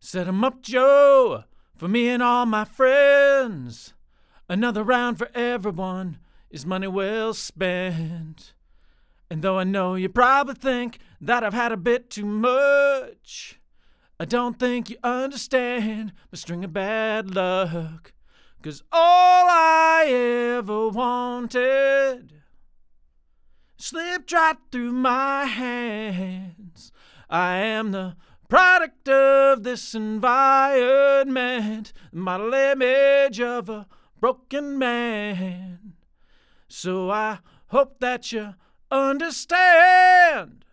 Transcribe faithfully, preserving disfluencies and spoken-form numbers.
Set 'em up, Joe, for me and all my friends. Another round for everyone is money well spent. And though I know you probably think that I've had a bit too much, I don't think you understand my string of bad luck. 'Cause all I ever wanted slipped right through my hands. I am the product of this environment, the model image of a broken man. So I hope that you understand.